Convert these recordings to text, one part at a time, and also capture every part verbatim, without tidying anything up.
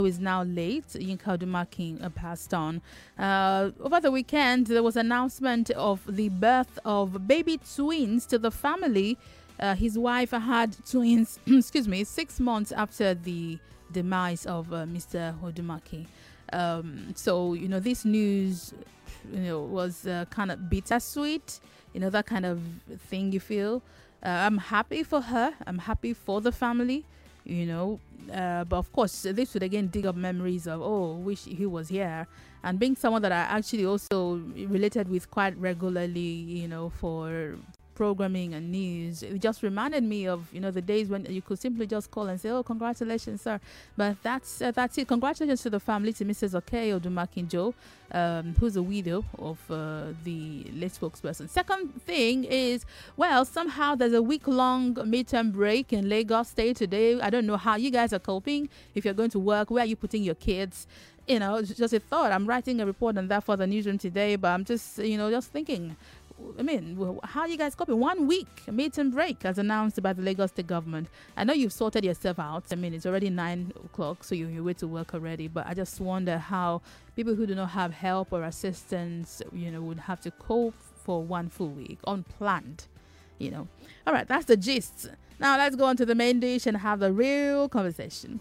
who is now late, Yinka Odumaki, uh, passed on. Uh, over the weekend, there was an announcement of the birth of baby twins to the family. Uh, his wife had twins, excuse me, six months after the demise of uh, Mister Odumaki. Um, so, you know, this news, you know, was uh, kind of bittersweet, you know, that kind of thing you feel. Uh, I'm happy for her. I'm happy for the family, you know. Uh, but of course, this would again dig up memories of, oh, wish he was here. And being someone that I actually also related with quite regularly, you know, for programming and news, it just reminded me of, you know, the days when you could simply just call and say, oh, congratulations, sir. But that's uh, that's it. Congratulations to the family, to Missus Okay Odumakinjo, um, who's a widow of uh, the late spokesperson. Second thing is, well, somehow there's a week-long midterm break in Lagos State today. I don't know how you guys are coping. If you're going to work, where are you putting your kids? You know, it's just a thought. I'm writing a report on that for the newsroom today, but I'm just, you know, just thinking, I mean, how are you guys coping? One week meeting break as announced by the Lagos State government. I know you've sorted yourself out. I mean, it's already nine o'clock, so you're on your way to work already. But I just wonder how people who do not have help or assistance, you know, would have to cope for one full week, unplanned, you know. All right, that's the gist. Now let's go on to the main dish and have the real conversation.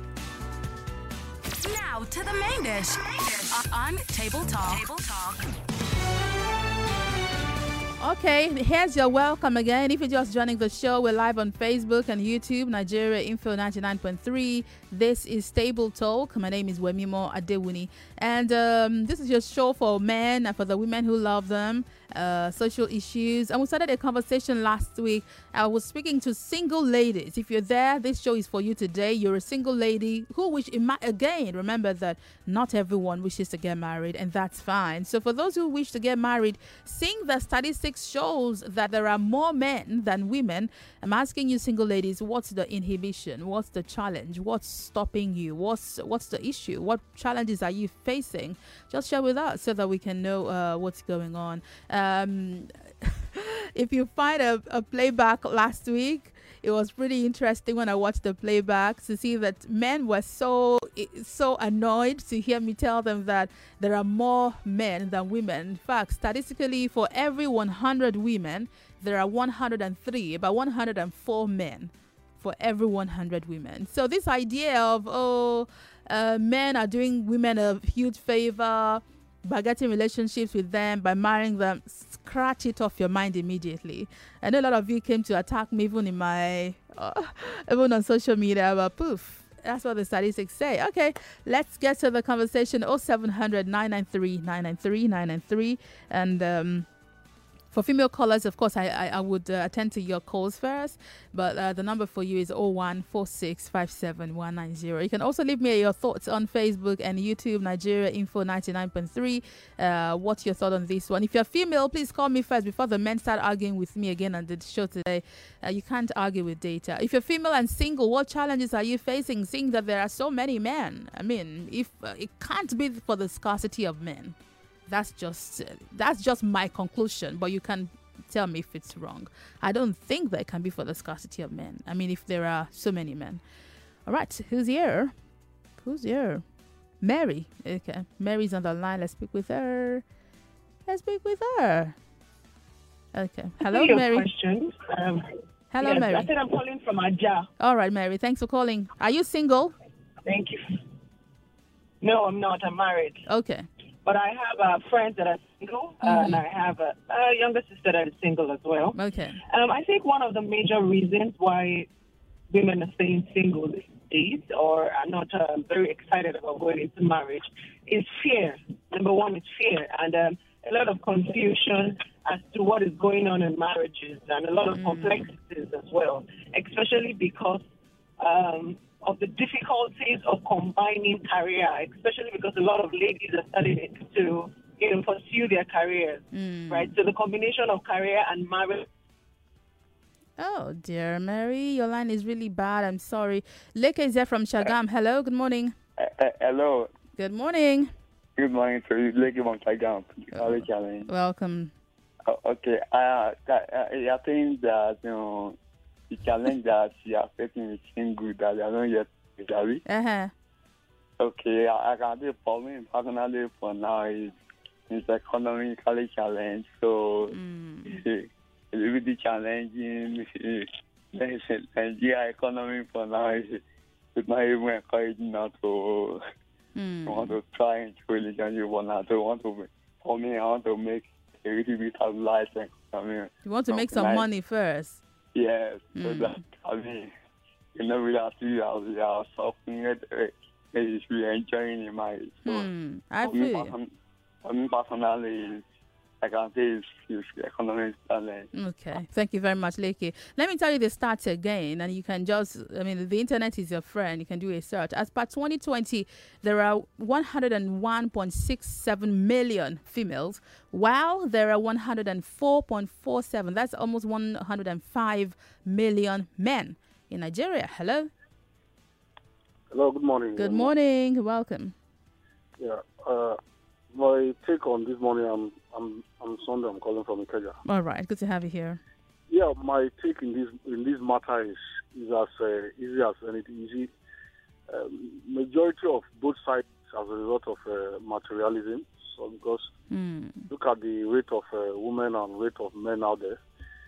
Now to the main dish on Table Talk. Table Talk. Okay, here's your welcome again. If you're just joining the show, we're live on Facebook and YouTube, Nigeria Info ninety-nine point three. This is Table Talk. My name is Wemimo Adewuni. And um, this is your show for men and for the women who love them, uh, social issues. And we started a conversation last week. I was speaking to single ladies. If you're there, this show is for you today. You're a single lady who wish, again, remember that not everyone wishes to get married, and that's fine. So for those who wish to get married, seeing the statistics shows that there are more men than women, I'm asking you single ladies, what's the inhibition? What's the challenge? What's stopping you? What's what's the issue? What challenges are you facing? Just share with us so that we can know uh, what's going on. Um, if you find a, a playback last week, it was pretty interesting when I watched the playback to see that men were so so annoyed to hear me tell them that there are more men than women. In fact, statistically, for every one hundred women, there are one hundred three, about one hundred four men for every one hundred women. So this idea of, oh, uh, men are doing women a huge favor by getting relationships with them, by marrying them, scratch it off your mind immediately. I know a lot of you came to attack me even in my, uh, even on social media, but poof, that's what the statistics say. Okay, let's get to the conversation. oh seven hundred, nine nine three, nine nine three, nine nine three. And um, for female callers, of course, I, I, I would uh, attend to your calls first. But uh, the number for you is oh one four six five seven one nine zero. You can also leave me your thoughts on Facebook and YouTube, Nigeria Info ninety-nine point three. Uh, what's your thought on this one? If you're female, please call me first before the men start arguing with me again on the show today. Uh, you can't argue with data. If you're female and single, what challenges are you facing, seeing that there are so many men? I mean, if uh, it can't be for the scarcity of men. That's just uh, that's just my conclusion, but you can tell me if it's wrong. I don't think that it can be for the scarcity of men. I mean, if there are so many men. All right, who's here? Who's here? Mary. Okay, Mary's on the line. Let's speak with her. Let's speak with her. Okay. Hello, your Mary. Questions. Um, Hello, yes, Mary. I said I'm calling from Aja. All right, Mary. Thanks for calling. Are you single? Thank you. No, I'm not. I'm married. Okay. But I have uh, friends that are single, uh, Mm-hmm. and I have a, a younger sister that is single as well. Okay. Um, I think one of the major reasons why women are staying single these days or are not uh, very excited about going into marriage is fear. Number one is fear, and um, a lot of confusion as to what is going on in marriages, and a lot of mm. complexities as well, especially because um, of the difficulties of combining career, especially because a lot of ladies are starting to, you know, pursue their careers, mm. right? So the combination of career and marriage. Oh, dear, Mary, your line is really bad. I'm sorry. Leke is there from Shagam. Hello, good morning. Uh, uh, hello. Good morning. Good morning, sir. Leke from Shagam. Oh. Welcome. Uh, okay. Uh, uh, I think that, you know, the challenge that she is facing is single, that they are not yet married. Uh-huh. Okay, I, I can do for me personally for now is it's economically challenged, so Mm. it's really challenging. Nigeria economy for now is it's not even encouraging now to Mm. want to try and relationship for now. To want to for me, I want to make a little bit of life. I mean, You want to make some nice. money first. Yes, so Mm. that I mean, you know, we have to we are suffering it. It's really enjoying the marriage. So Hmm. I for me, feel you. person, for me personally, I can say it's, it's economic challenge. Okay. Thank you very much, Leke. Let me tell you the stats again, and you can just, I mean, the internet is your friend. You can do a search. As per twenty twenty, there are one hundred one point six seven million females, while there are one hundred four point four seven. That's almost one hundred five million men in Nigeria. Hello. Hello, good morning. Good Um, morning. Welcome. Yeah, uh, my take on this morning, I'm I'm I'm Sunday. I'm calling from Ikeja. All right. Good to have you here. Yeah, my take in this in this matter is is as uh, easy as anything. Easy. Um, majority of both sides as a result of uh, materialism. So because Hmm. look at the rate of uh, women and rate of men out there,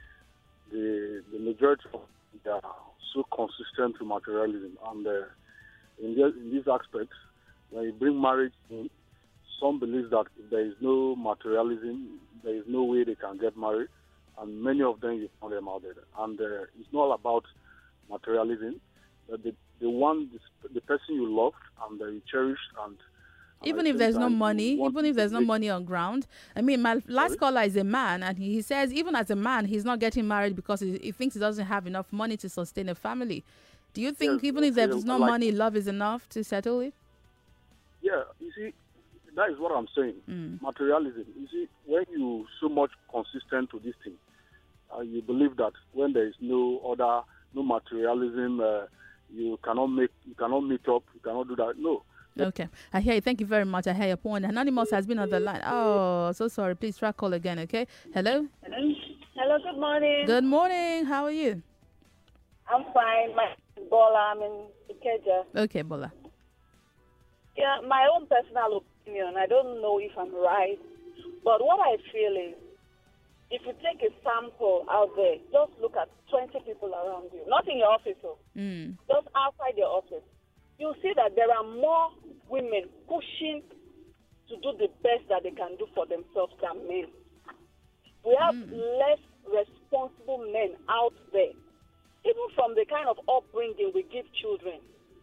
the the majority of they are so consistent to materialism, and uh, in this, in this aspect, when you bring marriage in, some believe that if there is no materialism, there is no way they can get married, and many of them you find them out there. And uh, it's not about materialism. But the the one the, the person you loved and uh, you cherished, and, and Even at if the there's same no time, you money, want even if to there's no make- money on ground. I mean, my last Sorry? caller is a man, and he says even as a man, he's not getting married because he, he thinks he doesn't have enough money to sustain a family. Do you think Yes, even if okay, there's no like- money, love is enough to settle it? Yeah, you see, that is what I'm saying. Mm. Materialism. You see, when you so much consistent to this thing, uh, you believe that when there is no other, no materialism, uh, you cannot make, you cannot meet up, you cannot do that. No. Okay, I hear you. Thank you very much. I hear your point. Anonymous has been on the line. Oh, so sorry. Please try call again, okay? Hello? Hello. Hello, good morning. Good morning. How are you? I'm fine. My name is Bola. I'm in Ikeja. Okay, Bola. Yeah, my own personal opinion. I don't know if I'm right, but what I feel is, if you take a sample out there, just look at twenty people around you, not in your office, oh, Mm. just outside your office. You'll see that there are more women pushing to do the best that they can do for themselves than men. We have less responsible men out there. Even from the kind of upbringing we give children,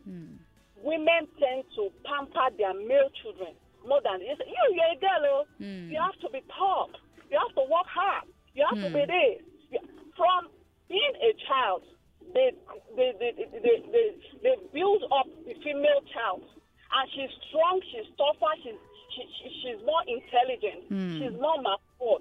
women tend to pamper their male children more than you. You, you're a girl, oh. You have to be tough. You have to work hard. You have to be this. You- From being a child, they they they, they, they, they, they build up the female child, and she's strong, she's tougher, she's she, she, she's more intelligent, she's more matured.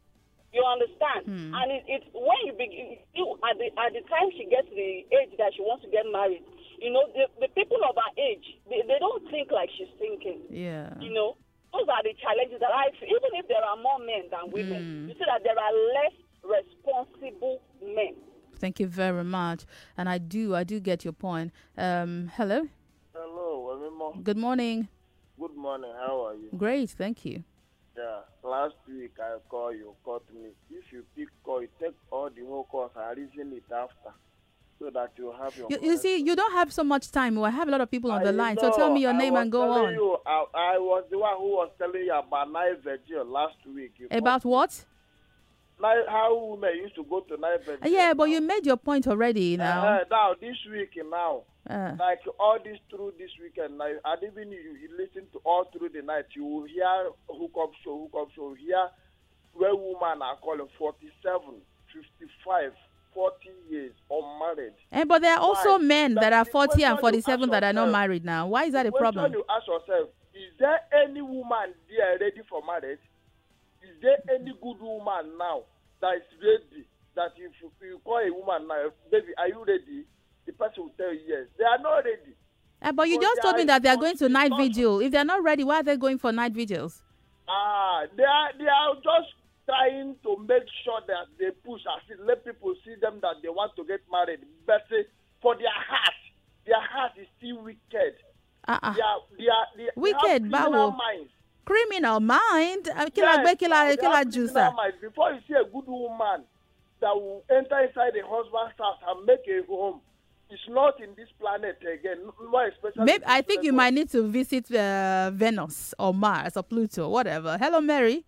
You understand? And it, it's when you begin, you, at the at the time she gets the age that she wants to get married, you know, the, the people of her age, they, they don't think like she's thinking. Yeah. You know, those are the challenges that I feel. Even if there are more men than women, you see that there are less responsible men. Thank you very much. And I do, I do get your point. Um, hello. Hello, Wemimo. Good morning. Good morning. How are you? Great. Thank you. Yeah. Last week I called you, called me. If you pick call, you take all the whole course and reason it after, so that you have your. You, you see, you don't have so much time. I have a lot of people on the I line. know, So tell me your I name was and go telling on. You, I, I was the one who was telling you about Night Virgil last week. You About what? Night, how women used to go to Night Virgil. Uh, Yeah, but you made your point already now. Uh, now this week now. Uh, Like all this through this weekend, now, and even you, you listen to all through the night, you will hear hookup show, hookup show, hear where women are calling forty-seven, fifty-five, forty years unmarried. and but there are also Why? men that That are the forty and question you forty-seven ask that are not yourself- married now. Why is that a When problem? you ask yourself, is there any woman there ready for marriage? Is there any good woman now that is ready? That if you, you call a woman now, baby, are you ready? The person will tell you yes. They are not ready. Uh, but you But just they told me are that they are going to not- night not- vigil. If they are not ready, why are they going for night vigils? Ah, they are they are just trying to make sure that they push as if let people see them that they want to get married. But uh, for their heart, their heart is still wicked. Uh-uh. They are, they are, they, Wicked, they have criminal Bawo. minds. Criminal mind. Uh, Killer Yes, gbe, killer, they killer have juicer. criminal minds. Before you see a good woman that will enter inside a husband's house and make a home, it's not in this planet again. More especially. Maybe I think you level. might need to visit uh, Venus or Mars or Pluto, whatever. Hello, Mary.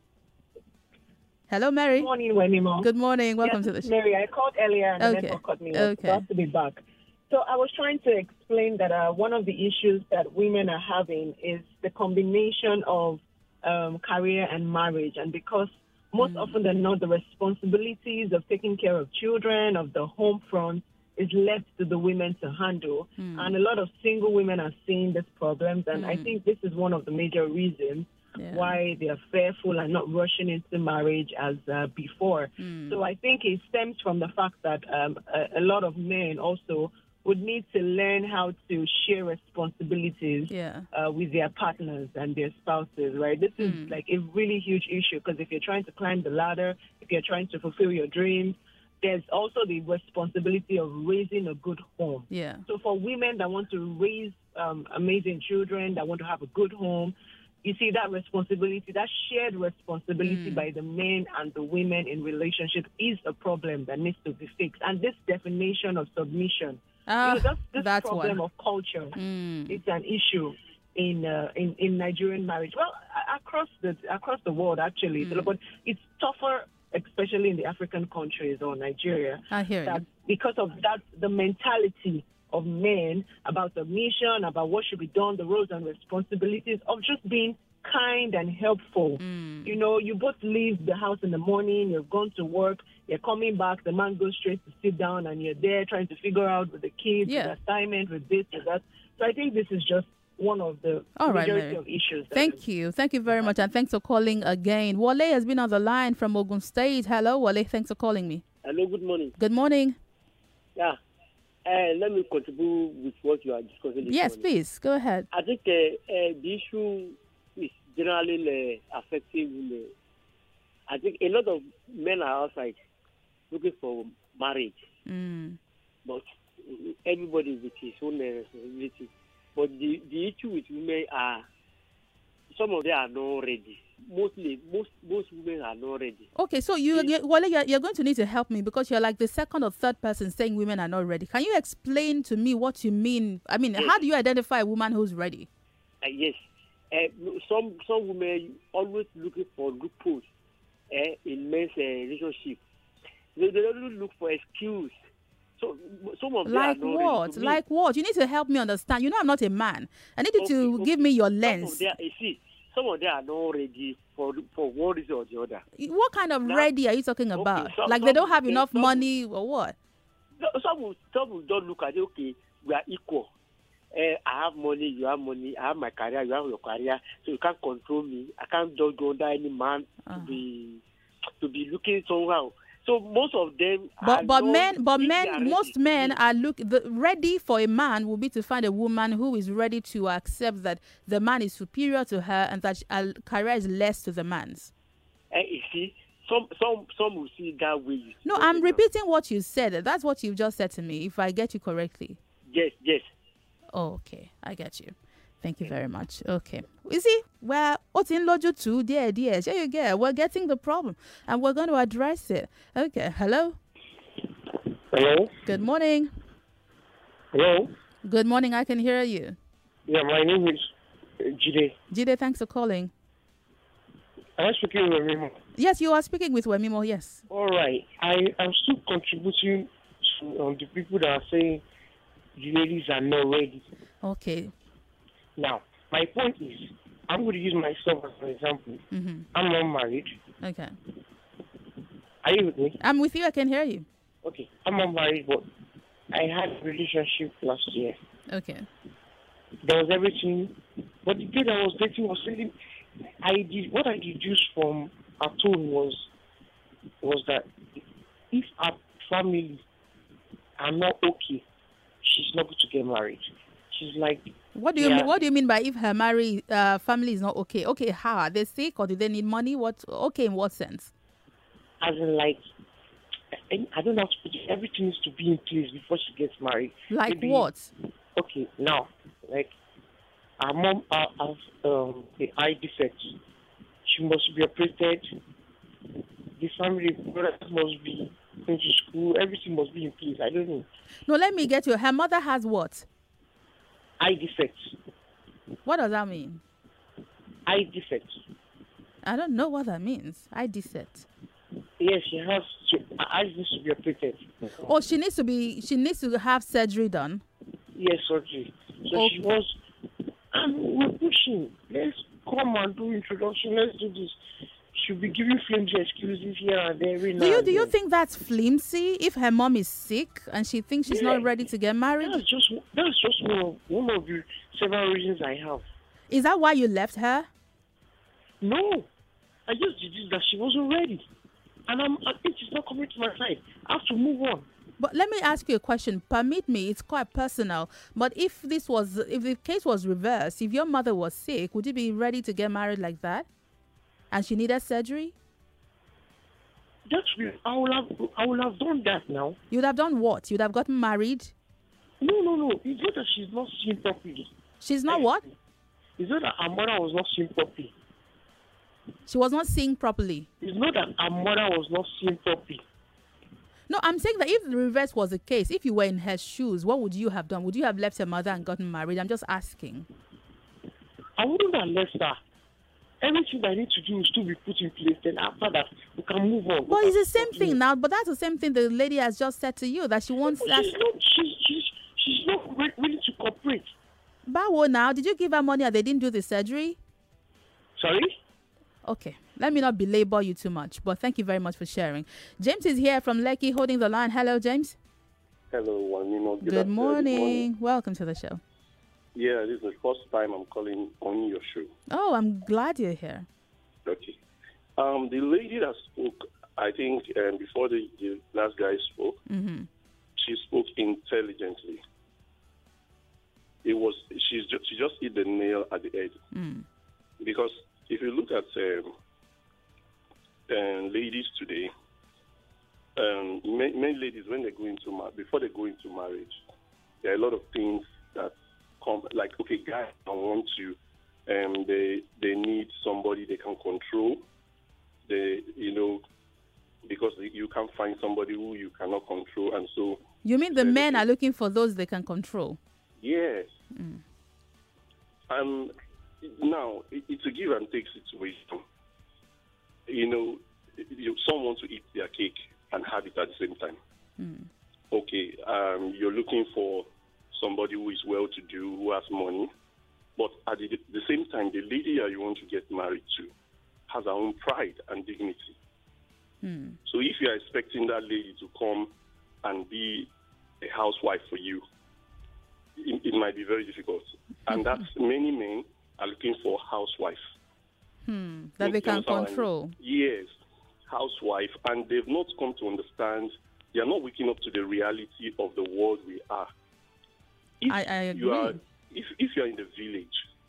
Hello, Mary. Good morning, Wenimo. Good morning. Welcome yes, to the show. Mary, I called earlier and Okay. the network cut me off. Okay. So I have to be back. So I was trying to explain that uh, one of the issues that women are having is the combination of um, career and marriage. And because most Mm. often than not, the responsibilities of taking care of children, of the home front, is left to the women to handle. Mm. And a lot of single women are seeing these problems. And I Mm. think this is one of the major reasons Yeah. why they are fearful and not rushing into marriage as uh, before. Mm. So I think it stems from the fact that um, a, a lot of men also would need to learn how to share responsibilities Yeah. uh, with their partners and their spouses, right? This is Mm. like a really huge issue because if you're trying to climb the ladder, if you're trying to fulfill your dreams, there's also the responsibility of raising a good home. Yeah. So for women that want to raise um, amazing children, that want to have a good home, you see that responsibility, that shared responsibility Mm. by the men and the women in relationship is a problem that needs to be fixed. And this definition of submission, Ah, you know, that's, this that's problem one. of culture, Mm. it's an issue in, uh, in in Nigerian marriage. Well, a- across the across the world actually, Mm. but it's tougher, especially in the African countries or Nigeria, I hear that you. because of that, the mentality of men about submission, about what should be done, the roles and responsibilities of just being kind and helpful. Mm. You know, you both leave the house in the morning, you've gone to work, you're coming back, the man goes straight to sit down and you're there trying to figure out with the kids, Yeah. with assignment, with this, with that. So I think this is just one of the All right, majority Mary. of issues. that Thank you. Thank you very much. And thanks for calling again. Wale has been on the line from Ogun State. Hello, Wale. Thanks for calling me. Hello, good morning. Good morning. Yeah, uh, let me contribute with what you are discussing. This Yes, morning. please. Go ahead. I think uh, uh, the issue is generally uh, affecting women. I think a lot of men are outside looking for marriage, Mm. but everybody with his own uh, responsibility. But the, the issue with women are some of them are not ready. Mostly, most most women are not ready. Okay, so you, you Wale, you're, you're going to need to help me because you're like the second or third person saying women are not ready. Can you explain to me what you mean? I mean, Yes. how do you identify a woman who's ready? Uh, yes, uh, some some women always looking for loopholes uh, in men's uh, relationship. They, they don't look for excuse. So some of them Like are not ready. what? To me, Like what? You need to help me understand. You know, I'm not a man. I need you Okay, to okay. give me your some of lens. them, you see, some of them are not ready for for one reason or the other. What kind of Now- ready are you talking about? some- like they don't some- have enough some- money or what? No, some will, some will don't look at it. Okay, we are equal. Uh, I have money, you have money. I have my career, you have your career. So you can't control me. I can't just go under any man Uh-huh. to be to be looking somehow. So most of them. are But but not- men but if they are men ready most to men meet, are look the ready for a man will be to find a woman who is ready to accept that the man is superior to her and that her career is less to the man's. eh, you see, some some some will see it that way. You see, No, okay, I'm now. repeating what you said. That's what you've just said to me. If I get you correctly. Yes, yes. Oh, okay, I get you. Thank you very much. Okay. You see, we're in loju too, dear, dear. Here you go. We're getting the problem and we're going to address it. Okay. Hello. Hello? Good morning. Hello? Good morning. I can hear you. Yeah, my name is uh, Jide. Jide, thanks for calling. I'm speaking with Mimo. Yes, you are speaking with Wemimo. Yes. All right. I am still contributing to um, the people that are saying the ladies are not ready. Okay. Now, my point is, I'm going to use myself as an example. Mm-hmm. I'm not married. Okay. Are you with me? I'm with you. I can hear you. Okay. I'm not married, but I had a relationship last year. Okay. There was everything. But the day that I was dating was really, I did, what I deduced from her tone was, was that if her family are not okay, she's not going to get married. She's like, What do you yeah, mean? What do you mean by if her marry uh, family is not okay? Okay, how are they sick or do they need money? What? Okay, in what sense? as in like, I, I don't know how to put it. Everything needs to be in place before she gets married. Like Maybe- what? Okay, now, like, her mom uh, has um, the eye defect. She must be operated. The family brothers must be going to school. Everything must be in place. I don't know. No, let me get you. Her mother has what? Eye defect. What does that mean? Eye defect. I don't know what that means. Eye defect. Yes, she has. She, her eyes needs to be operated. Oh, she needs to be. She needs to have surgery done. Yes, surgery. So Okay. she was. And we're pushing. Let's come and do introduction. Let's do this. She'll be giving flimsy excuses here and there. Every Do now you and do you then. think that's flimsy? If her mom is sick and she thinks she's Yeah. not ready to get married, That's just that's just one of one of the several reasons I have. is that why you left her? No, I just deduced that she wasn't ready, and I'm I think she's not coming to my side. I have to move on. But let me ask you a question. Permit me, it's quite personal. But if this was, if the case was reversed, if your mother was sick, would you be ready to get married like that? And she needed surgery? That's real. I will have I will have done that now. You'd have done what? You'd have gotten married? No, no, no. It's not that she's not seeing properly. She's not what? It's not that her mother was not seeing properly. She was not seeing properly. It's not that her mother was not seeing properly. No, I'm saying that if the reverse was the case, if you were in her shoes, what would you have done? Would you have left her mother and gotten married? I'm just asking. I wouldn't have left her. Everything I need to do is to be put in place. Then after that, we can move on. Well, it's the same thing now, but that's the same thing the lady has just said to you, that she wants But that. she's not. She's she's she's not wi- willing to cooperate. Bawo now, did you give her money and they didn't do the surgery? Sorry. Okay, let me not belabor you too much, but thank you very much for sharing. James is here from Lekki holding the line. Hello, James. Hello, Wanimo. Good, afternoon. morning. Welcome to the show. Yeah, this is the first time I'm calling on your show. Oh, I'm glad you're here. Okay. Um, the lady that spoke, I think, um, before the, the last guy spoke, Mm-hmm. she spoke intelligently. It was she's just, she just hit the nail at the head. Mm. Because if you look at um, um, ladies today, um, many, many ladies, when they go into ma- before they go into marriage, there are a lot of things that come, like, okay, guys don't want to, um, they they need somebody they can control. They, you know, because you can't find somebody who you cannot control, and so. You mean the men are looking for those they can control? Yes. Mm. Um, now, it, it's a give and take situation. You know, you, some want to eat their cake and have it at the same time. Mm. Okay, um, you're looking for somebody who is well-to-do, who has money, but at the, the same time, the lady that you want to get married to has her own pride and dignity. Mm. So if you are expecting that lady to come and be a housewife for you, it, it might be very difficult. And that's many men are looking for a housewife. Hmm. That they can control. Yes, housewife. And they've not come to understand, they are not waking up to the reality of the world we are. If I, I agree. You are, if, if you are in the village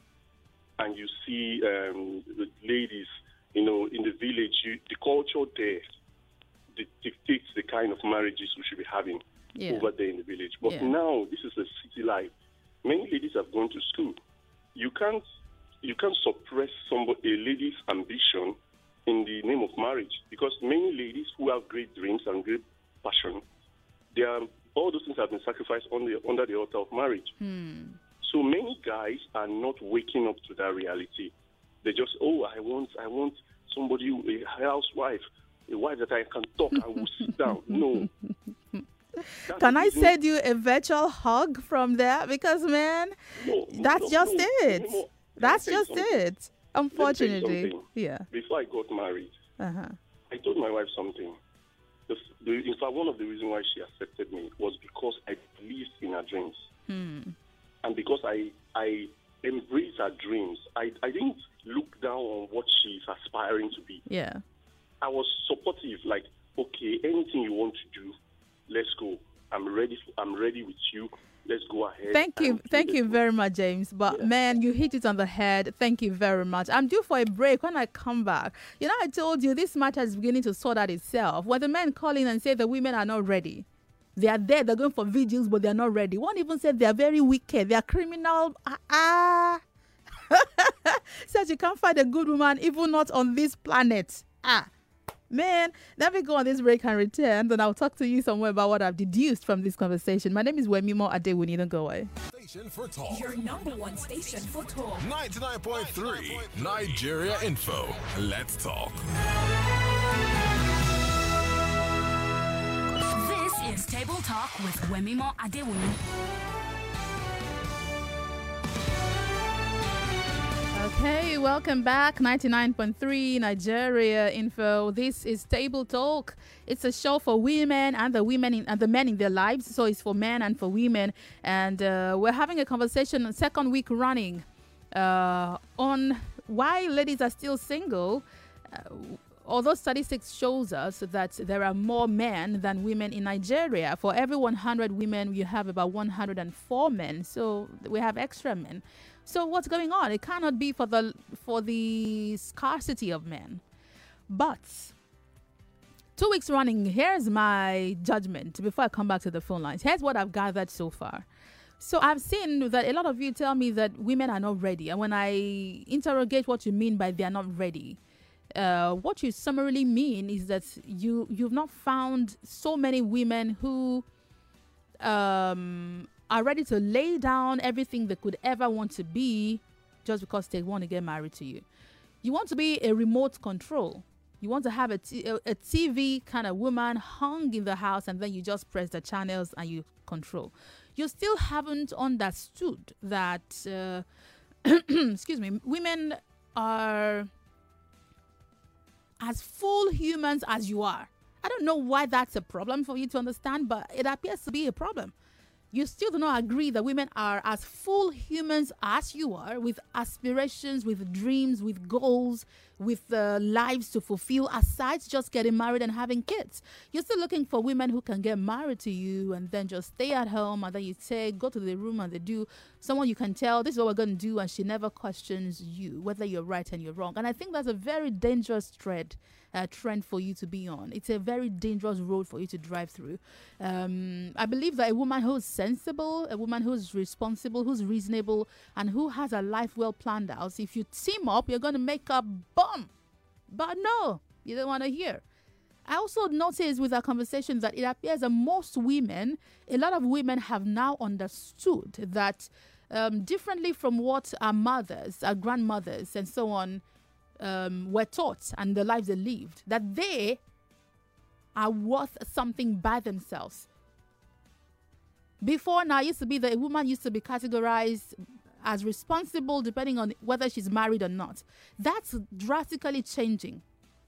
and you see um, the ladies, you know, in the village, you, the culture there dictates the kind of marriages we should be having Yeah. over there in the village. But Yeah. now this is a city life. Many ladies have gone to school. You can't you can't suppress somebody, a lady's ambition in the name of marriage, because many ladies who have great dreams and great passion, they are, all those things have been sacrificed on the, under the altar of marriage. Hmm. So many guys are not waking up to that reality. They just, oh, I want, I want somebody, a housewife, a wife that I can talk and will sit down. No. That Can I isn't- send you a virtual hug from there? Because, man, No, that's no, just no, it. no, no. That's Let me just tell you something. it. Let me tell you Unfortunately. something. Yeah. Before I got married, Uh-huh. I told my wife something. The, the, in fact, one of the reasons why she accepted me was because I believed in her dreams. Hmm. And because I I embraced her dreams. I, I didn't look down on what she's aspiring to be. Yeah. I was supportive, like, okay, anything you want to do, let's go. I'm ready. I'm ready with you. Let's go ahead. Thank you. and do Thank this. you very much, James. But, man, you hit it on the head. Thank you very much. I'm due for a break. When I come back, you know, I told you this matter is beginning to sort out itself. When the men call in and say the women are not ready, they are there, they're going for vigils, but they're not ready. One even said they're very wicked, they're criminal. Ah, ah. Says you can't find a good woman, even not on this planet. Ah, man, let me go on this break and return. Then I'll talk to you somewhere about what I've deduced from this conversation. My name is Wemimo Adewuni. Don't go away. Station for talk. Your number one station for talk. ninety-nine point three Nigeria Info. Let's talk. This is Table Talk with Wemimo Adewuni. Okay, welcome back. ninety-nine point three Nigeria Info. This is Table Talk. It's a show for women and the women in, and the men in their lives. So it's for men and for women. And uh, we're having a conversation, second week running, uh, on why ladies are still single. Uh, although statistics shows us that there are more men than women in Nigeria. For every one hundred women, you have about one hundred four men. So we have extra men. So what's going on? It cannot be for the for the scarcity of men. But two weeks running, here's my judgment before I come back to the phone lines. Here's what I've gathered so far. So I've seen that a lot of you tell me that women are not ready. And when I interrogate what you mean by they are not ready, uh, what you summarily mean is that you, you've not found so many women who um, are ready to lay down everything they could ever want to be just because they want to get married to you. You want to be a remote control. You want to have a, t- a T V kind of woman hung in the house and then you just press the channels and you control. You still haven't understood that, uh, excuse me, women are as full humans as you are. I don't know why that's a problem for you to understand, but it appears to be a problem. You still do not agree that women are as full humans as you are, with aspirations, with dreams, with goals, with uh, lives to fulfill, aside just getting married and having kids. You're still looking for women who can get married to you and then just stay at home, and then you say, go to the room and they do. Someone you can tell, this is what we're going to do, and she never questions you, whether you're right and you're wrong. And I think that's a very dangerous thread. Uh, trend for you to be on. It's a very dangerous road for you to drive through. Um, I believe that a woman who's sensible, a woman who's responsible, who's reasonable, and who has a life well planned out, if you team up, you're going to make a bomb. But no, you don't want to hear. I also noticed with our conversation that it appears that most women, a lot of women have now understood that um, differently from what our mothers, our grandmothers, and so on, Um, were taught and the lives they lived, that they are worth something by themselves. Before now, it used to be that a woman used to be categorized as responsible depending on whether she's married or not. That's drastically changing.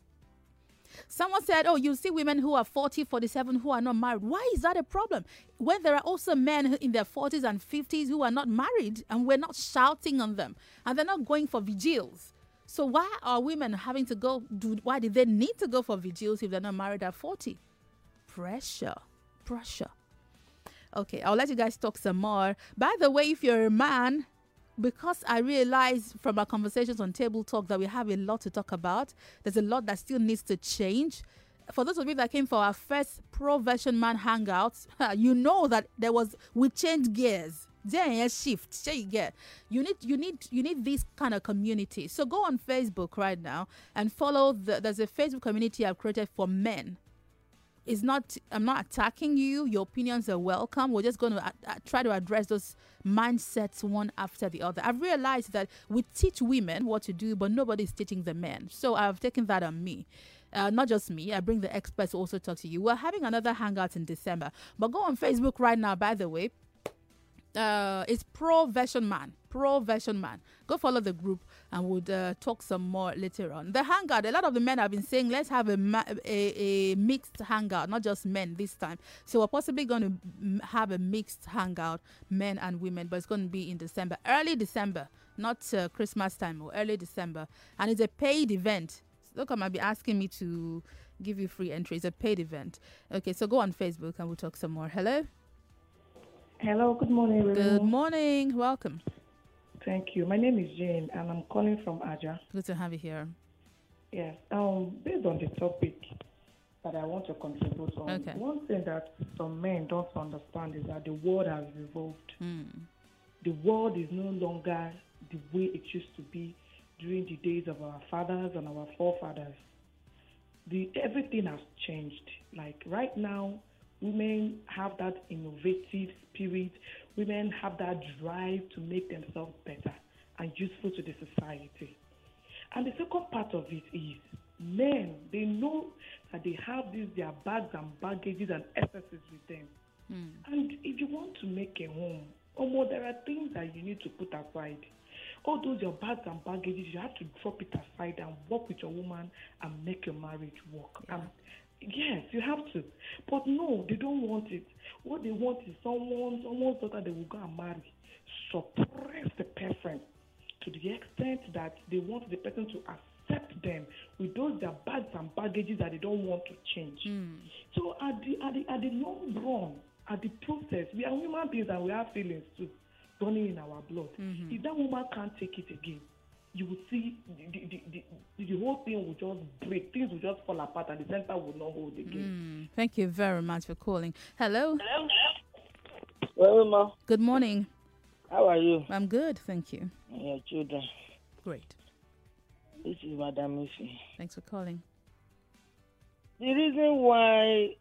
Someone said, oh, you see women who are forty, forty-seven who are not married. Why is that a problem? When there are also men in their forties and fifties who are not married, and we're not shouting on them, and they're not going for vigils. So why are women having to go, do, why did they need to go for vigils if they're not married at forty? Pressure. Pressure. Okay, I'll let you guys talk some more. By the way, if you're a man, because I realize from our conversations on Table Talk that we have a lot to talk about, there's a lot that still needs to change. For those of you that came for our first Pro Version Man Hangouts, you know that there was, we changed gears. There is shift. There you get. You need, you need, you need this kind of community. So go on Facebook right now and follow. The, there's a Facebook community I've created for men. It's not. I'm not attacking you. Your opinions are welcome. We're just going to uh, try to address those mindsets one after the other. I've realized that we teach women what to do, but nobody's teaching the men. So I've taken that on me. Uh, not just me. I bring the experts to also talk to you. We're having another hangout in December. But go on Facebook right now, by the way. Uh, it's Pro Version Man. Pro Version Man. Go follow the group and we'll uh, talk some more later on. The hangout, a lot of the men have been saying, let's have a, ma- a, a mixed hangout, not just men this time. So we're possibly going to m- have a mixed hangout, men and women, but it's going to be in December, early December, not uh, Christmas time, or early December. And it's a paid event. So look, I might be asking me to give you free entry. It's a paid event. Okay, so go on Facebook and we'll talk some more. Hello? Hello, good morning, everyone. Good morning. Welcome. Thank you. My name is Jane, and I'm calling from Aja. Good to have you here. Yes. Um, based on the topic that I want to contribute on, okay. One thing that some men don't understand is that the world has evolved. Mm. The world is no longer the way it used to be. during the days of our fathers and our forefathers. The everything has changed. Like right now, women have that innovative spirit. Women have that drive to make themselves better and useful to the society. And the second part of it is men, they know that they have these their bags and baggages and excesses with them. Mm. And if you want to make a home, Omo, there are things that you need to put aside. All those your bags and baggages, you have to drop it aside and work with your woman and make your marriage work. Yeah. And yes, you have to. But no, they don't want it. What they want is someone, someone's daughter they will go and marry. Suppress the person to the extent that they want the person to accept them with those their bags and baggages that they don't want to change. Mm. So at the at the at the long run, at the process, we are human beings and we have feelings too, running in our blood. Mm-hmm. If that woman can't take it again, you will see the the, the, the, the whole thing will just break. Things will just fall apart and the center will not hold again. Mm. Thank you very much for calling. Hello. Hello. Well, ma. Good morning. How are you? I'm good, thank you. And your children? Great. This is Madam Missy. Thanks for calling. The reason why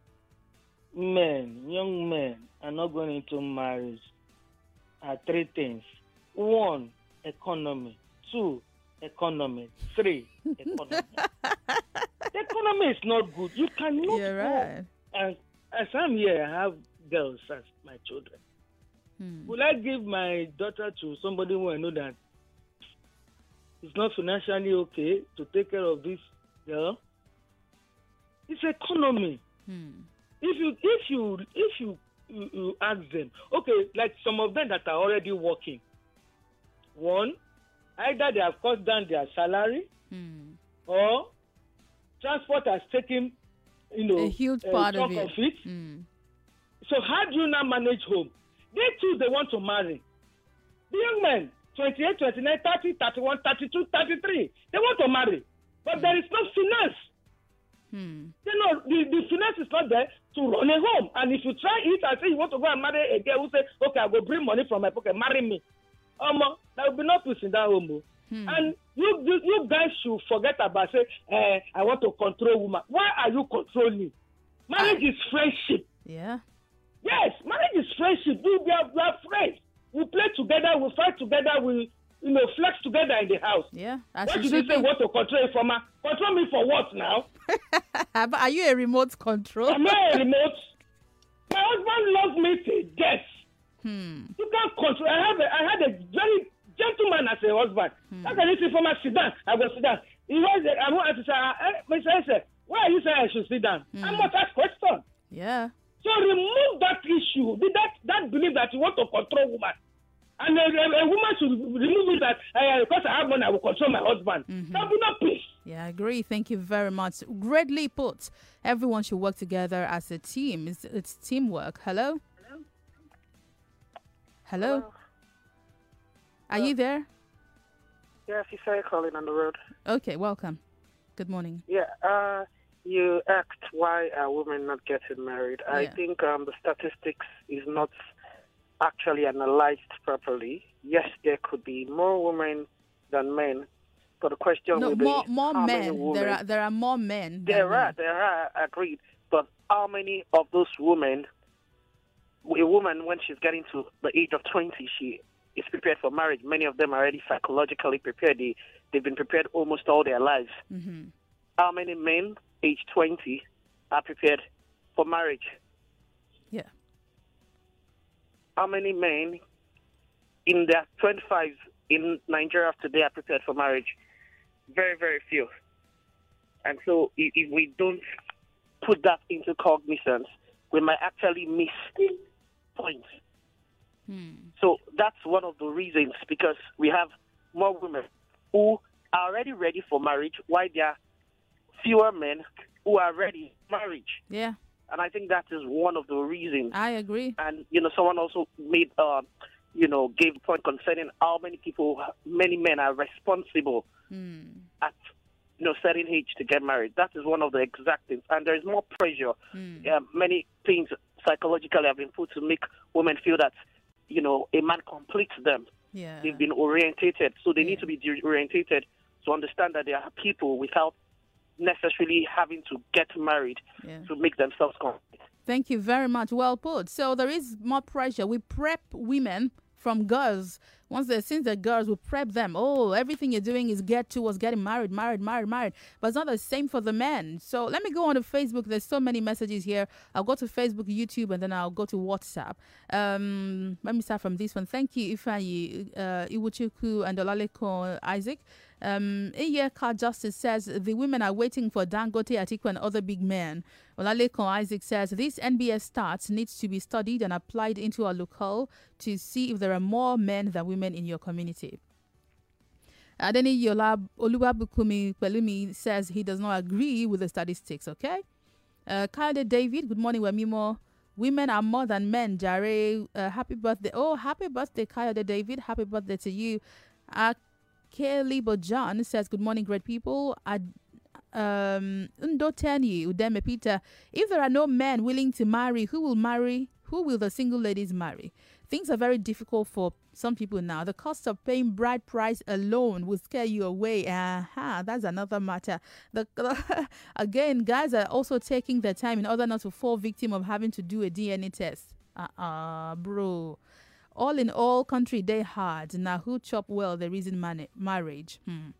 men, young men, are not going into marriage are three things. One, economy. Two, economy. Three, economy. The economy is not good. You cannot. You're right. As, as I'm here, I have girls as my children. Hmm. Will I give my daughter to somebody who I know that is not financially okay to take care of this girl? It's economy. Hmm. If you if you if you, you, you ask them, okay, like some of them that are already working, one, either they have cut down their salary, hmm. or transport has taken, you know, a huge part a of it. Of it. Hmm. So how do you now manage home? They too, they want to marry. The young men, twenty-eight, twenty-nine, thirty, thirty-one, thirty-two, thirty-three, they want to marry. But mm. there is no finance. Hmm. You know, the, the finance is not there to run a home. And if you try it and say you want to go and marry a girl who say, okay, I will bring money from my pocket, marry me. Um, there will be no peace in that home. Hmm. And you, you you guys should forget about say, eh, I want to control woman. Why are you controlling? Marriage I... is friendship. Yeah. Yes, marriage is friendship. We, we, are, we are friends. We play together, we fight together, we you know flex together in the house. Yeah. What did you say? Want to control it from her? Control me for what now? But are you a remote control? Am I a remote? My husband loves me to death. Hmm. You can't control. I have a, I had a very gentleman as a husband. Hmm. How can you say for my sit down? I will sit down. He was. I want to say, Mister Ese, why are you saying I should sit down? Hmm. I must ask question. Yeah. So remove that issue, that that belief that you want to control woman. And a, a, a woman should remove it that uh, because I have money, I will control my husband. Mm-hmm. That will be not peace. Yeah, I agree. Thank you very much. Greatly put. Everyone should work together as a team. It's, it's teamwork. Hello? Hello? Hello? Hello? Are uh, you there? Yes, you say calling on the road. Okay, welcome. Good morning. Yeah, uh... you asked why are women not getting married. Yeah. I think um, the statistics is not actually analyzed properly. Yes, there could be more women than men, but the question no, will more, be more how men. many women? There are there are more men. There than are, men. there are, agreed. But how many of those women, a woman when she's getting to the age of twenty, she is prepared for marriage. Many of them are already psychologically prepared. They, they've been prepared almost all their lives. Mm-hmm. How many men age twenty are prepared for marriage? Yeah. How many men in their twenty-fives in Nigeria today are prepared for marriage? Very, very few. And so if, if we don't put that into cognizance, we might actually miss points. Hmm. So that's one of the reasons, because we have more women who are already ready for marriage, while there are fewer men who are ready for marriage. Yeah. And I think that is one of the reasons. I agree. And, you know, someone also made, uh, you know, gave a point concerning how many people, many men are responsible mm. at, you know, certain age to get married. That is one of the exact things. And there is more pressure. Mm. Uh, many things psychologically have been put to make women feel that, you know, a man completes them. Yeah. They've been orientated. So they yeah. need to be de-orientated to understand that there are people without necessarily having to get married Yeah. to make themselves complete. Thank you very much. Well put. So there is more pressure. We prep women from girls. Once they're since they're girls, we prep them. Oh, everything you're doing is get towards getting married, married, married, married. But it's not the same for the men. So let me go on to Facebook. There's so many messages here. I'll go to Facebook, YouTube, and then I'll go to WhatsApp. Um, let me start from this one. Thank you, Ifeanyi, uh, Iwuchukwu, and Olaleko Isaac. Um, Iyeka Justice says the women are waiting for Dangote, Atiku, and other big men. Olaleko Isaac says this N B S stats needs to be studied and applied into our locale to see if there are more men than women in your community. Adeni Yola Oluwabukumi Pelumi says he does not agree with the statistics. Okay. Uh, Kyle David, good morning, Wemimo. Women are more than men. Jare, uh, happy birthday. Oh, happy birthday, Kyle David. Happy birthday to you. Uh, Kelibo John says, good morning, great people. Ad, um, Undoteni Udeme Peter. If there are no men willing to marry, who will marry? Who will the single ladies marry? Things are very difficult for some people now. The cost of paying bride price alone will scare you away. Aha, that's another matter. The, again, guys are also taking their time in order not to fall victim of having to do a D N A test. Uh-uh, bro. All in all, country they hard. Now who chop well the reason man- marriage? Hmm.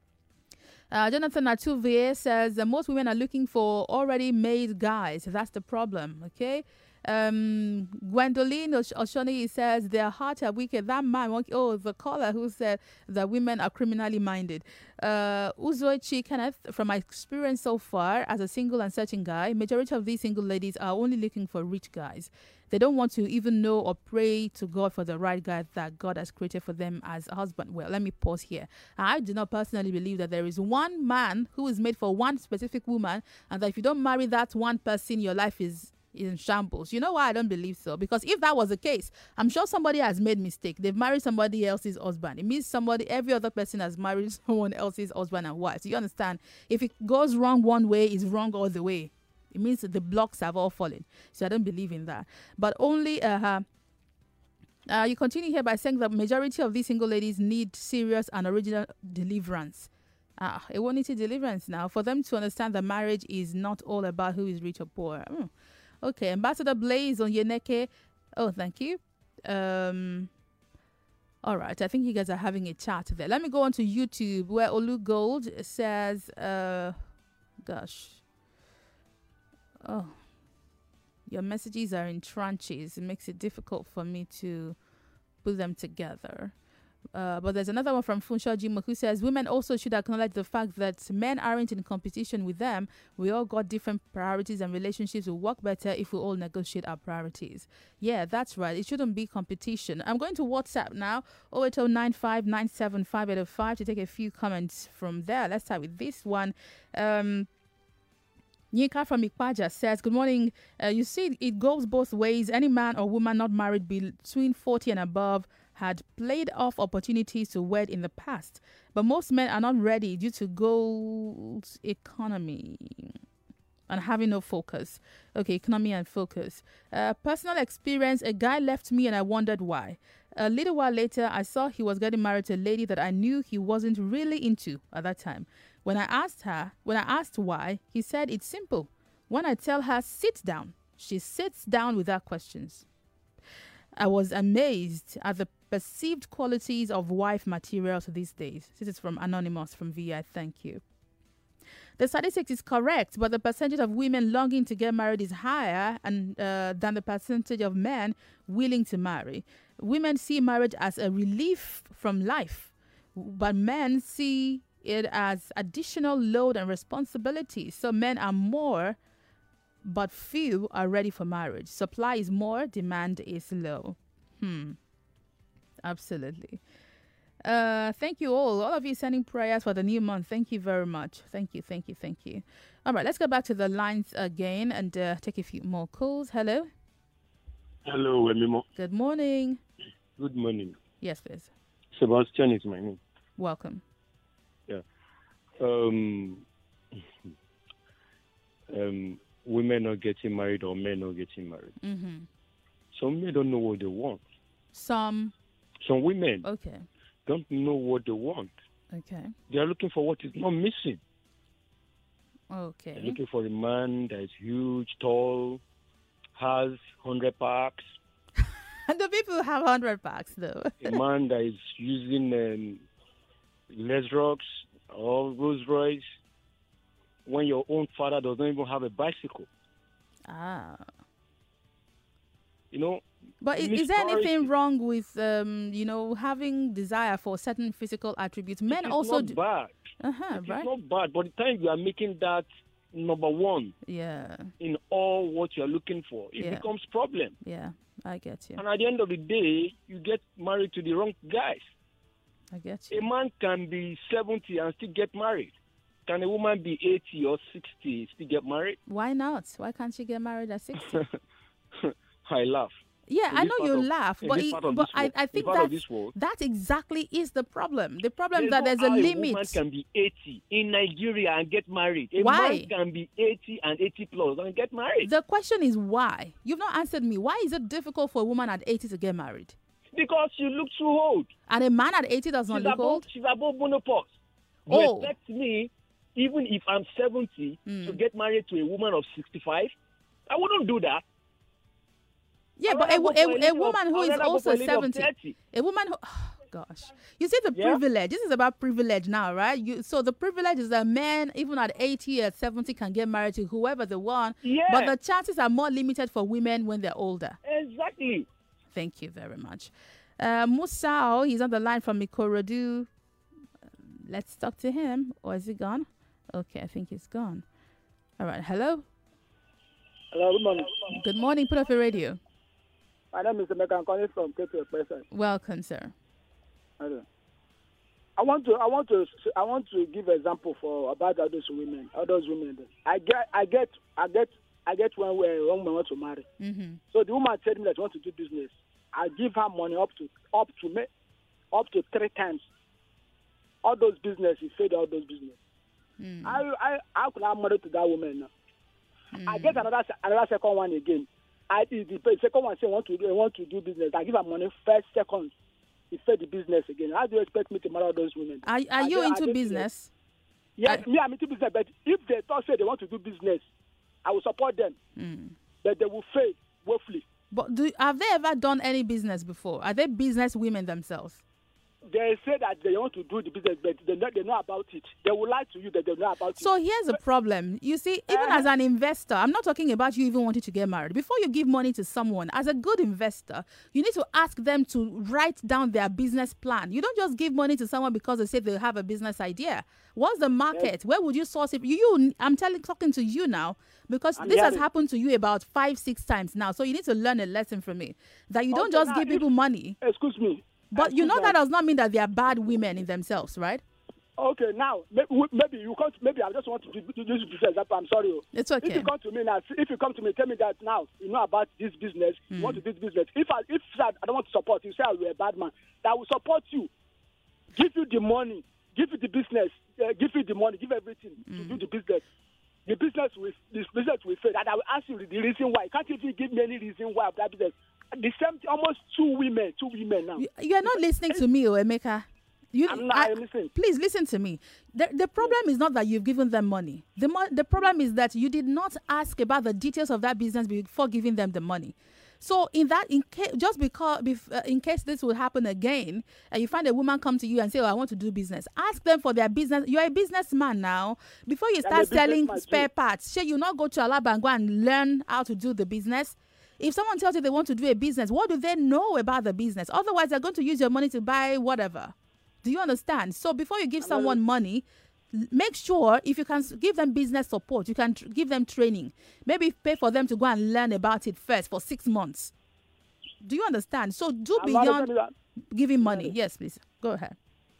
Uh, Jonathan Atuvier says uh, most women are looking for already made guys. That's the problem. Okay. Um, Gwendoline Osh- Oshoni says their hearts are wicked. That man, oh, the caller who said that women are criminally minded. Uh, Uzoichi Kenneth, from my experience so far as a single and searching guy, majority of these single ladies are only looking for rich guys. They don't want to even know or pray to God for the right guy that God has created for them as a husband. Well, let me pause here. I do not personally believe that there is one man who is made for one specific woman, and that if you don't marry that one person, your life is in shambles. You know why I don't believe so? Because if that was the case, I'm sure somebody has made mistake. They've married somebody else's husband. It means somebody, every other person has married someone else's husband and wife. So you understand? If it goes wrong one way, it's wrong all the way. It means that the blocks have all fallen. So I don't believe in that. But only uh, uh you continue here by saying that majority of these single ladies need serious and original deliverance. Ah, it won't need deliverance now for them to understand that marriage is not all about who is rich or poor. Mm. Okay, Ambassador Blaze on Yeneke. Oh, thank you. Um, all right, I think you guys are having a chat there. Let me go on to YouTube where Olu Gold says, uh, gosh. Oh, your messages are in tranches. It makes it difficult for me to put them together. Uh, but there's another one from Funsho Jimo who says women also should acknowledge the fact that men aren't in competition with them. We all got different priorities and relationships will work better if we all negotiate our priorities. Yeah, that's right. It shouldn't be competition. I'm going to WhatsApp now, oh eight oh nine five nine seven five eight oh five to take a few comments from there. Let's start with this one. Um, Nika from Ikpaja says, good morning. Uh, you see, it goes both ways. Any man or woman not married between forty and above had played off opportunities to wed in the past. But most men are not ready due to gold economy and having no focus. Okay, economy and focus. Uh, personal experience, a guy left me and I wondered why. A little while later, I saw he was getting married to a lady that I knew he wasn't really into at that time. When I asked her, when I asked why, he said it's simple. When I tell her, sit down, she sits down without questions. I was amazed at the perceived qualities of wife materials these days. This is from Anonymous from V I. Thank you. The statistics is correct, but the percentage of women longing to get married is higher and uh, than the percentage of men willing to marry. Women see marriage as a relief from life, but men see it as additional load and responsibility. So men are more, but few are ready for marriage. Supply is more, demand is low. Hmm. Absolutely. Uh, thank you all. All of you sending prayers for the new month. Thank you very much. Thank you, thank you, thank you. All right, let's go back to the lines again and uh, take a few more calls. Hello. Hello, Wemimo. Good morning. Good morning. Yes, please. Sebastian is my name. Welcome. Yeah. Um, um, women are getting married or men are getting married. Mm-hmm. Some men don't know what they want. Some. Some women okay. don't know what they want. Okay. They are looking for what is not missing. Okay. They're looking for a man that is huge, tall, has hundred packs. And the people have hundred packs though. A man that is using um, Lexus or Rolls Royce. When your own father doesn't even have a bicycle. Ah. You know. But is, is there anything wrong with, um, you know, having desire for certain physical attributes? Men it is also not do. bad. Uh-huh, it right? is not bad. But the time you are making that number one, yeah, in all what you are looking for, it Yeah. becomes problem. Yeah, I get you. And at the end of the day, you get married to the wrong guys. I get you. A man can be seventy and still get married. Can a woman be eighty or sixty still get married? Why not? Why can't she get married at sixty? I laugh. Yeah, In I this know part you of- laugh, in but this it, part of but this I, world- I in think part of that this world, that exactly is the problem. The problem is There's that no there's a how limit. A woman can be eighty in Nigeria and get married. A Why? man can be eighty and eighty plus and get married. The question is why? You've not answered me. Why is it difficult for a woman at eighty to get married? Because you look too old. And a man at eighty does not She's look above, old? she's above menopause. Oh. You expect me, even if I'm seventy, Hmm. to get married to a woman of sixty-five? I wouldn't do that. Yeah, I'd but a, rather go a, for a lady of- woman who I'd is rather go also for a lady of seventy. thirty. A woman who, oh, gosh. You see the Yeah? privilege. This is about privilege now, right? You So the privilege is that men, even at eighty, at seventy, can get married to whoever they want. Yeah. But the chances are more limited for women when they're older. Exactly. Thank you very much. Uh, Musao, he's on the line from Ikorodu. Let's talk to him. Or is he gone? Okay, I think he's gone. All right. Hello. Hello, good morning. Good morning. Put off your radio. My name is Emeka. I'm calling from K two Express. Welcome, sir. Hello. I want to, I want to, I want to give an example for about all those women, all those women. I get, I get, I get, I get when we one woman want to marry. Mm-hmm. So the woman said me that she want to do business. I give her money up to, up to me, up to three times. All those business, he said all those business. Mm. I, I, how could I marry to that woman now? I get another, another second one again. I the the second one say want to do, want to do business. I give her money first, second. He said the business again. How do you expect me to marry all those women? Are, are you I, into I business? Yes, I- me, I'm into business. But if they thought say they want to do business, I will support them. Mm. But they will fail woefully. But do have they ever done any business before? Are they business women themselves? They say that they want to do the business, but they know, they know about it. They will lie to you that they know about it. So here's the problem. You see, even as an investor, I'm not talking about you even wanting to get married. Before you give money to someone, as a good investor, you need to ask them to write down their business plan. You don't just give money to someone because they say they have a business idea. What's the market? Where would you source it? You, you I'm telling, talking to you now because I'm this has hearing. happened to you about five, six times now. So you need to learn a lesson from me that you don't Okay, just now give if- people money. Excuse me. But you know Excuse that me. does not mean that they are bad women in themselves, right? Okay, now may- w- maybe you come. To, maybe I just want to do do this example. I'm sorry. oh. It's okay. If you come to me now, if you come to me, tell me that now you know about this business. Mm. You want to do this business. If I if I don't want to support you, say I will a bad man. That will support you, give you the money, give you the business, uh, give you the money, give everything to do the business. The business will this business will fail. And I will ask you the reason why. You can't even give me any reason why of that business. The same, almost two women, two women now. You, you are not listening to me, oh, Emeka. You, I'm not, I- I'm listening. Please listen to me. The, the problem is not that you've given them money. The, mo- the problem is that you did not ask about the details of that business before giving them the money. So in that, in case, just because, bef- uh, in case this will happen again, and you find a woman come to you and say, "Oh, I want to do business," ask them for their business. You're a businessman now. Before you I'm start a selling businessman spare too. parts, shall you not go to Alaba and go and learn how to do the business? If someone tells you they want to do a business, what do they know about the business? Otherwise, they're going to use your money to buy whatever. Do you understand? So before you give someone money, l- make sure if you can s- give them business support, you can tr- give them training. Maybe pay for them to go and learn about it first for six months. Do you understand? So do I'm not beyond telling you that. giving money. Yes, please. Go ahead.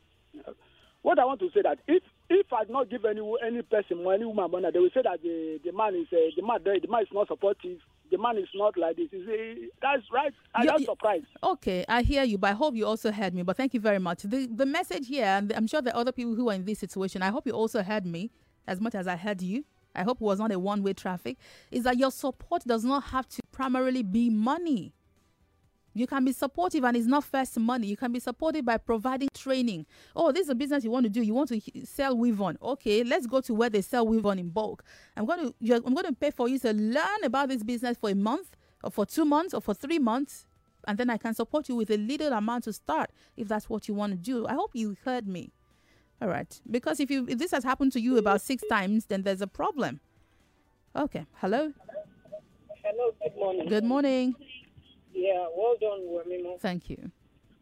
What I want to say that if if I not give any any person money, any woman money, they will say that the the man is uh, the man the man is not supportive. The man is not like this. You see, that's right. I'm You- not you- surprised. Okay, I hear you, but I hope you also heard me. But thank you very much. The the message here, and I'm sure there are other people who are in this situation. I hope you also heard me as much as I heard you. I hope it was not a one-way traffic. Is that your support does not have to primarily be money. You can be supportive, and it's not first money. You can be supportive by providing training. Oh, this is a business you want to do. You want to sell weave on. Okay, let's go to where they sell weave on in bulk. I'm going to you're, I'm going to pay for you to learn about this business for a month, or for two months, or for three months, and then I can support you with a little amount to start if that's what you want to do. I hope you heard me. All right, because if you if this has happened to you about six times, then there's a problem. Okay, hello. Hello. Good morning. Good morning. Yeah, well done, Wemimo. Thank you.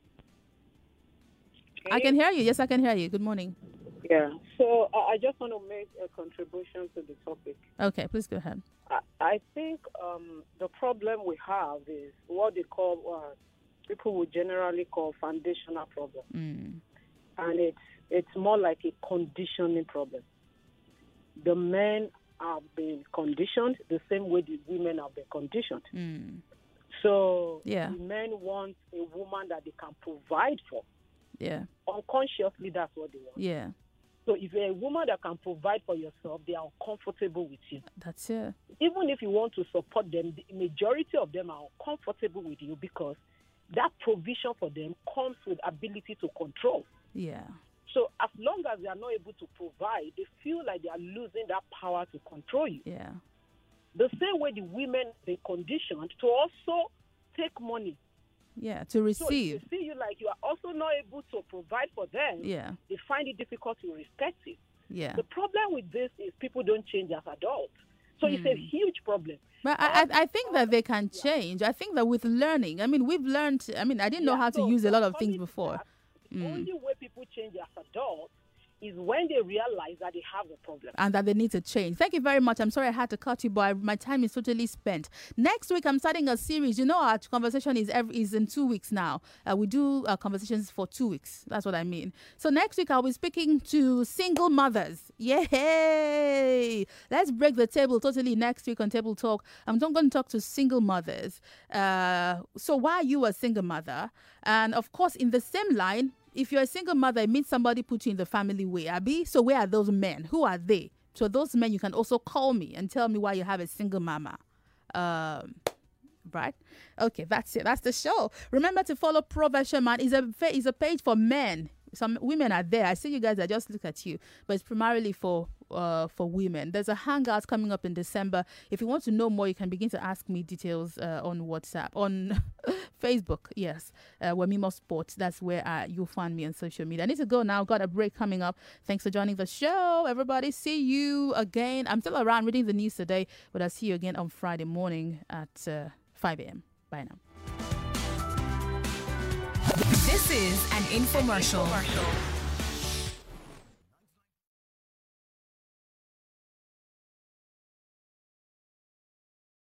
Okay. I can hear you. Yes, I can hear you. Good morning. Yeah, so uh, I just want to make a contribution to the topic. Okay, please go ahead. I, I think um, the problem we have is what they call, uh, people would generally call foundational problem. Mm. And it's, it's more like a conditioning problem. The men have been conditioned the same way the women have been conditioned. Mm. So yeah. the men want a woman that they can provide for. Yeah. Unconsciously, that's what they want. Yeah. So if you're a woman that can provide for yourself, they are uncomfortable with you. That's it. Even if you want to support them, the majority of them are uncomfortable with you because that provision for them comes with ability to control. Yeah. So as long as they are not able to provide, they feel like they are losing that power to control you. Yeah. The same way the women they conditioned to also take money. Yeah, to receive. So if they see you like you are also not able to provide for them, yeah. they find it difficult to respect it. Yeah. The problem with this is people don't change as adults. So mm. it's a huge problem. But I, I think that they can change. I think that with learning, I mean, we've learned, I mean, I didn't yeah, know how so to use a lot of things before. The mm. only way people change as adults is when they realize that they have a problem. And that they need to change. Thank you very much. I'm sorry I had to cut you, but I, my time is totally spent. Next week, I'm starting a series. You know, our conversation is every, is in two weeks now. Uh, we do uh, conversations for two weeks. That's what I mean. So next week, I'll be speaking to single mothers. Yay! Let's break the table totally next week on Table Talk. I'm going to talk to single mothers. Uh, so why are you a single mother? And of course, in the same line, if you're a single mother, it means somebody put you in the family way, Abby. So where are those men? Who are they? So those men, you can also call me and tell me why you have a single mama. Um, right? Okay, that's it. That's the show. Remember to follow Pro Version Man. It's a, it's a page for men. Some women are there. I see you guys. I just look at you. But it's primarily for uh, for women. There's a hangout coming up in December. If you want to know more, you can begin to ask me details uh, on WhatsApp, on Facebook. Yes, uh, Wemimo Sports. That's where uh, you'll find me on social media. I need to go now. Got a break coming up. Thanks for joining the show, everybody. See you again. I'm still around reading the news today, but I'll see you again on Friday morning at uh, five a.m. Bye now. This is an infomercial.